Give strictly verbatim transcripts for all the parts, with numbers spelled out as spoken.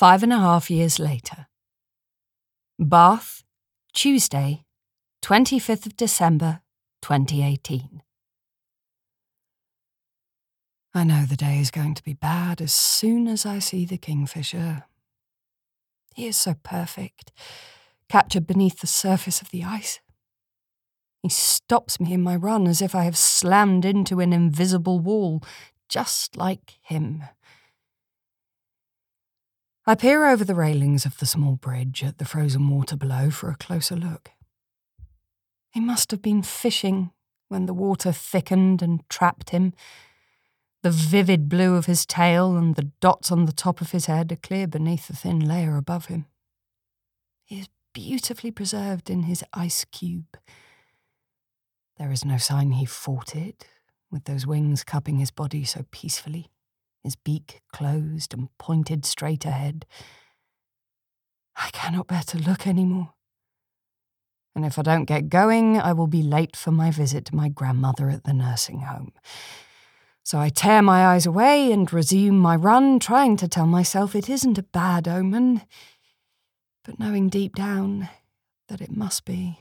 five and a half years later. Bath, Tuesday, twenty-fifth of December, twenty eighteen. I know the day is going to be bad as soon as I see the kingfisher. He is so perfect, captured beneath the surface of the ice. He stops me in my run as if I have slammed into an invisible wall, just like him. I peer over the railings of the small bridge at the frozen water below for a closer look. He must have been fishing when the water thickened and trapped him. The vivid blue of his tail and the dots on the top of his head are clear beneath the thin layer above him. He is beautifully preserved in his ice cube. There is no sign he fought it, with those wings cupping his body so peacefully, his beak closed and pointed straight ahead. I cannot bear to look any more. And if I don't get going, I will be late for my visit to my grandmother at the nursing home. So I tear my eyes away and resume my run, trying to tell myself it isn't a bad omen, but knowing deep down that it must be.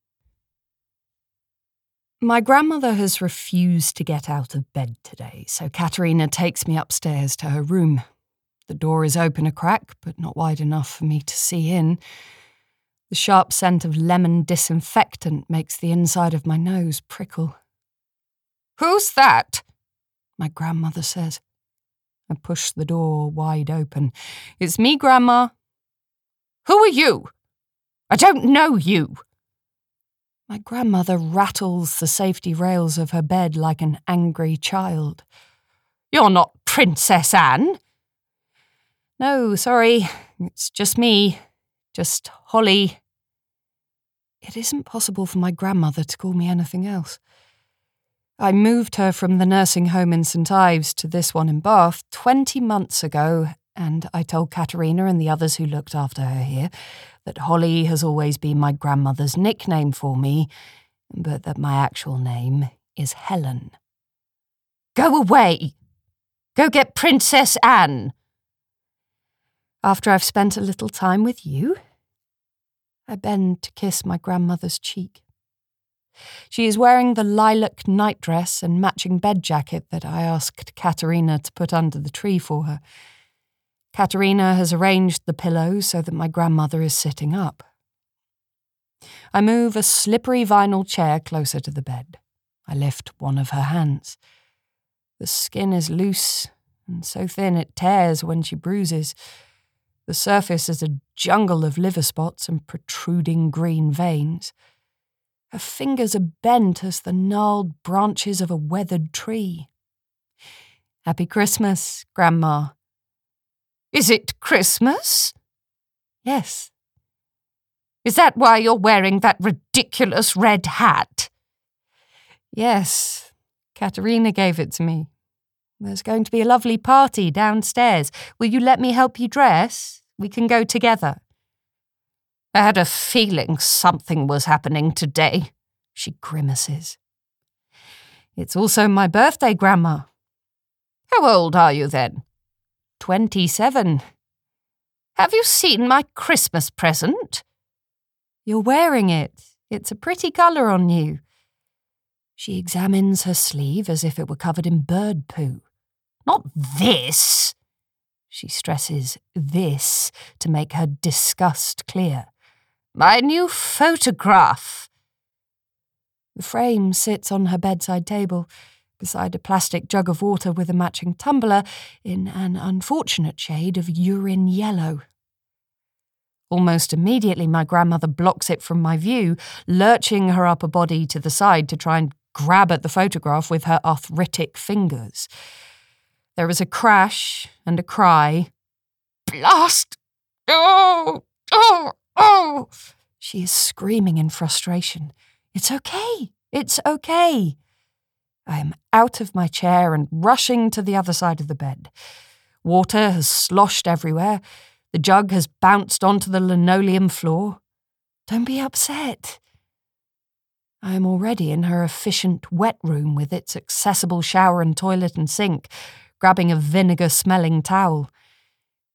My grandmother has refused to get out of bed today, so Katerina takes me upstairs to her room. The door is open a crack, but not wide enough for me to see in. The sharp scent of lemon disinfectant makes the inside of my nose prickle. "Who's that?" my grandmother says. I push the door wide open. "It's me, Grandma." "Who are you? I don't know you." My grandmother rattles the safety rails of her bed like an angry child. "You're not Princess Anne." "No, sorry, it's just me. Just Holly." It isn't possible for my grandmother to call me anything else. I moved her from the nursing home in Saint Ives to this one in Bath twenty months ago, and I told Katerina and the others who looked after her here that Holly has always been my grandmother's nickname for me, but that my actual name is Helen. "Go away! Go get Princess Anne!" After I've spent a little time with you, I bend to kiss my grandmother's cheek. She is wearing the lilac nightdress and matching bed jacket that I asked Katerina to put under the tree for her. Katerina has arranged the pillows so that my grandmother is sitting up. I move a slippery vinyl chair closer to the bed. I lift one of her hands. The skin is loose and so thin it tears when she bruises. The surface is a jungle of liver spots and protruding green veins. Her fingers are bent as the gnarled branches of a weathered tree. "Happy Christmas, Grandma." "Is it Christmas?" "Yes." "Is that why you're wearing that ridiculous red hat?" "Yes. Katerina gave it to me. There's going to be a lovely party downstairs. Will you let me help you dress? We can go together." "I had a feeling something was happening today," she grimaces. "It's also my birthday, Grandma." "How old are you then?" Twenty-seven. "Have you seen my Christmas present?" "You're wearing it. It's a pretty colour on you." She examines her sleeve as if it were covered in bird poo. "Not this." She stresses this to make her disgust clear. "My new photograph." The frame sits on her bedside table, beside a plastic jug of water with a matching tumbler in an unfortunate shade of urine yellow. Almost immediately, my grandmother blocks it from my view, lurching her upper body to the side to try and grab at the photograph with her arthritic fingers. There is a crash and a cry. "Blast! Oh! Oh! Oh!" She is screaming in frustration. "It's okay. It's okay." I am out of my chair and rushing to the other side of the bed. Water has sloshed everywhere. The jug has bounced onto the linoleum floor. "Don't be upset." I am already in her efficient wet room with its accessible shower and toilet and sink, grabbing a vinegar-smelling towel.